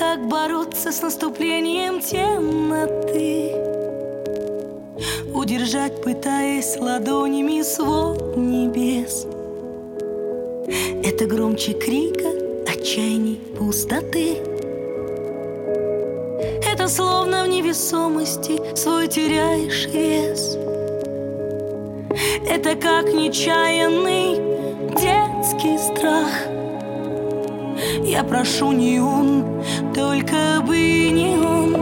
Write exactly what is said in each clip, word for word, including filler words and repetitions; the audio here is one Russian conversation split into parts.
как бороться с наступлением темноты, удержать, пытаясь ладонями свод небес. Это громче крика, отчаяний, пустоты. Это словно в невесомости свой теряешь вес. Это как нечаянный детский страх. Я прошу не он, только бы не он.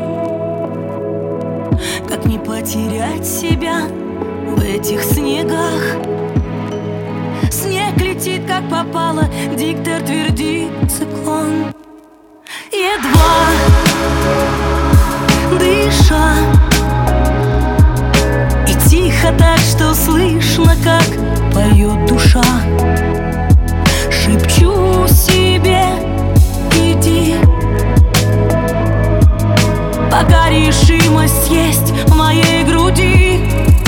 Как не потерять себя в этих снегах? Снег летит, как попало, диктор твердит циклон. Едва дыша, и тихо так, что слышно, как поет душа. Шепчу себе: иди, пока решимость есть в моей груди.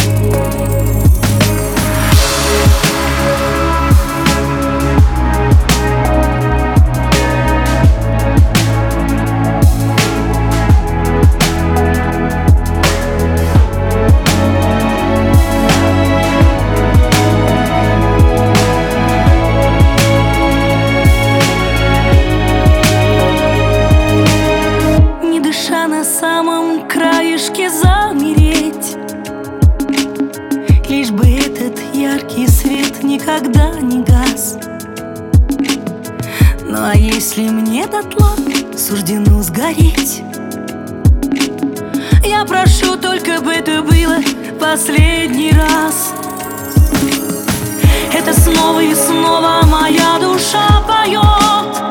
На самом краешке замереть, лишь бы этот яркий свет никогда не гас. Ну а если мне дотла суждено сгореть, я прошу только бы это было последний раз. Это снова и снова моя душа поет.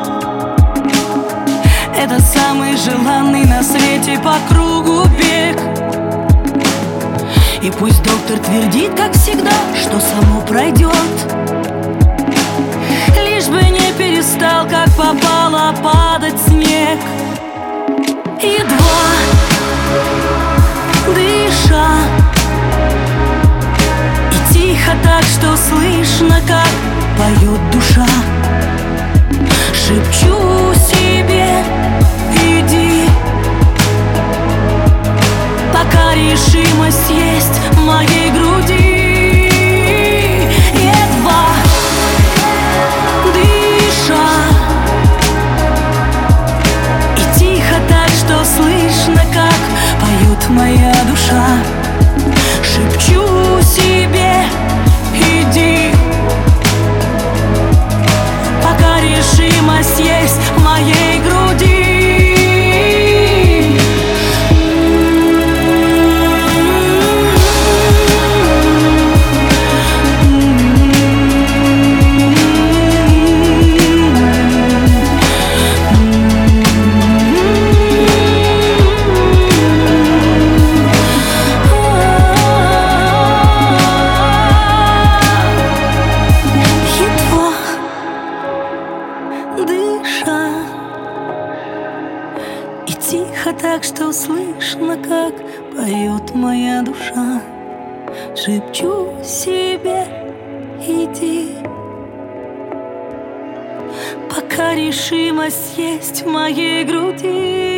Это самый желанный на свете по кругу бег. И пусть доктор твердит, как всегда, что само пройдет, лишь бы не перестал, как попало, падать снег. Едва дыша, и тихо так, что слышно, как поет душа. Шепчу себе: иди, пока решимость есть в моей груди. Едва дыша, и тихо так, что слышно, как поет моя душа. Шепчу себе: иди, пока решимость есть в моей груди. Дыша, и тихо так, что слышно, как поет моя душа. Шепчу себе: иди, пока решимость есть в моей груди.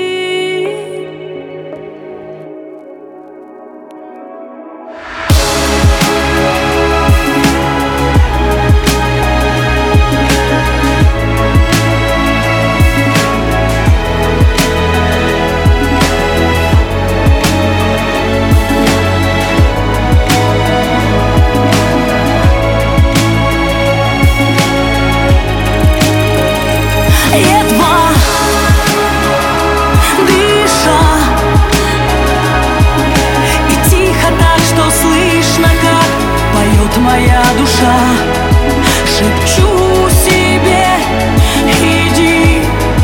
Едва дыша, и тихо так, что слышно, как поет моя душа. Шепчу себе: иди,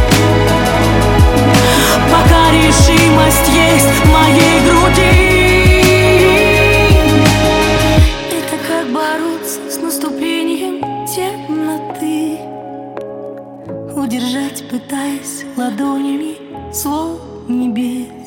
пока решимость есть в моей груди. Это как бороться с наступлением темноты, удержать, пытаясь ладонями свод небес.